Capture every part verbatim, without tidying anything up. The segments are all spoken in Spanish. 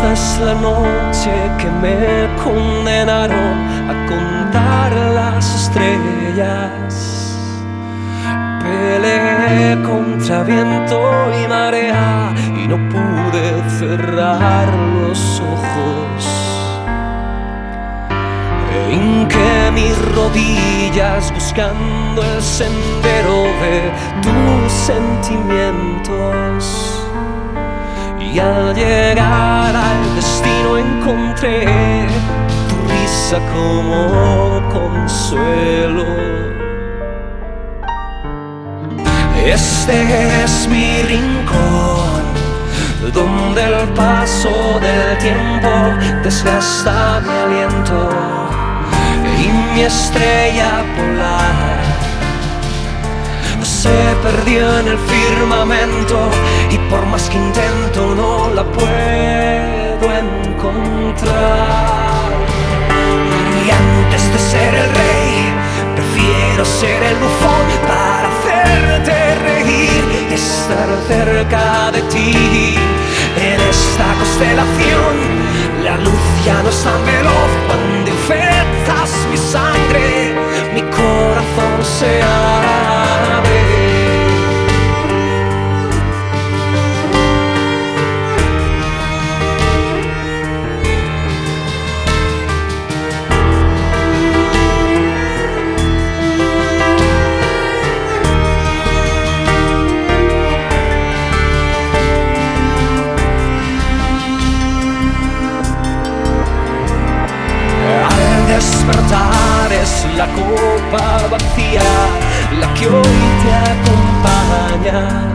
Esta es la noche que me condenaron a contar las estrellas. Peleé contra viento y marea y no pude cerrar los ojos. Hinqué mis rodillas buscando el sendero de tus sentimientos. Y al llegar al destino encontré tu risa como consuelo. Este es mi rincón, donde el paso del tiempo desgasta mi aliento y mi estrella polar se perdió en el firmamento, y por más que intento no la puedo encontrar. Y antes de ser el rey, prefiero ser el bufón para hacerte reír y estar cerca de ti. En esta constelación la luz ya no es tan veloz. Cuando infectas mi sangre, mi corazón se abre. Despertar es la copa vacía la que hoy te acompaña.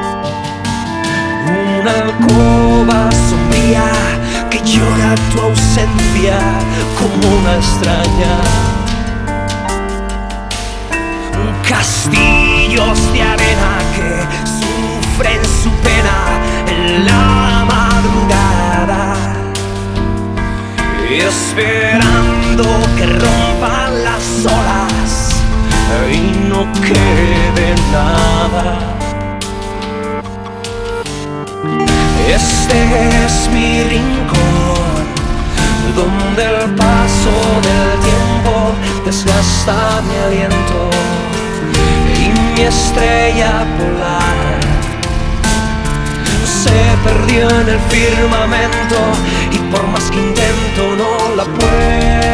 Una alcoba sombría que llora tu ausencia como una extraña. Castillos de arena que sufren su pena en la madrugada, esperando que rompan las olas y no quede nada. Este es mi rincón, donde el paso del tiempo desgasta mi aliento y mi estrella polar se perdió en el firmamento, y por más que intento no la puedo